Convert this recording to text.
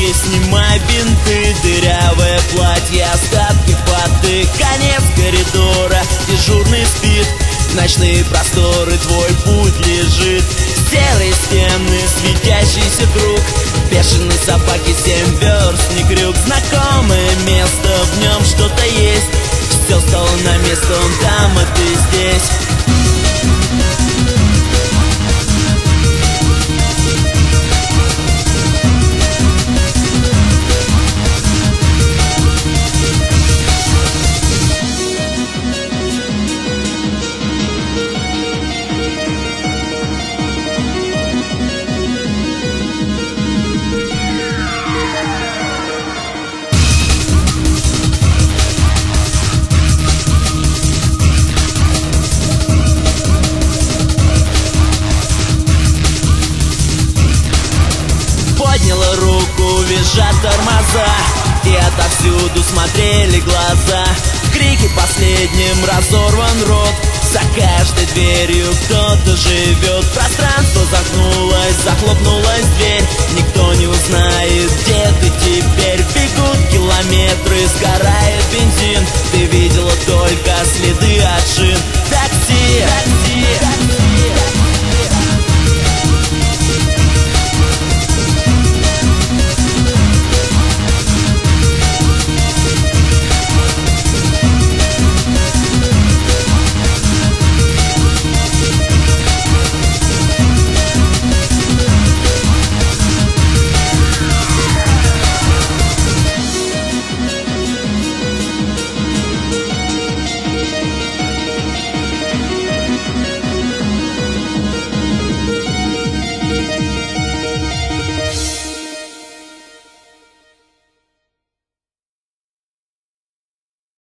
руки, снимай бинты. Дырявое платье, остатки фаты. Конец коридора, дежурный спит. В ночные просторы твой путь лежит. Серые стены, светящийся круг. Бешеной собаки 7 верст, не крюк. Знакомое место, в нем что-то есть. Все стало на место, он там, а ты здесь. Подняла руку, визжат тормоза, и отовсюду смотрели глаза. Крики последним, разорван рот. За каждой дверью кто-то живет. Пространство загнулось, захлопнулась дверь. Никто не узнает,